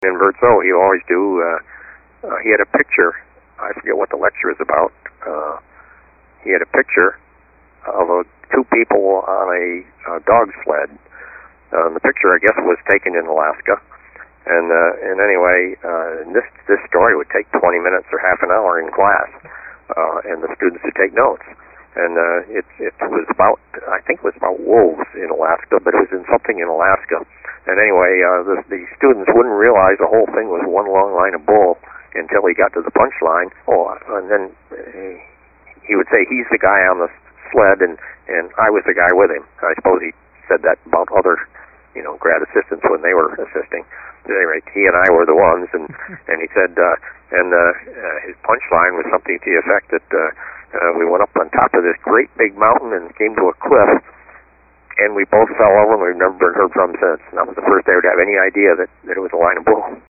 In Verzo, he always do. He had a picture. I forget what the lecture is about. He had a picture of two people on a dog sled. The picture, I guess, was taken in Alaska. And anyway, this story would take 20 minutes or half an hour in class, and the students would take notes. And it was about, I think it was about wolves in Alaska, but it was in something in Alaska. And anyway, the students wouldn't realize the whole thing was one long line of bull until he got to the punchline. Oh, and then he would say he's the guy on the sled, and I was the guy with him. I suppose he said that about other, grad assistants when they were assisting. At any rate, he and I were the ones, and he said, his punchline was something to the effect that we went up on top of this great big mountain and came to a cliff, and we both fell over, and we've never been heard from since. And that was the first they would have any idea that it was a line of bull.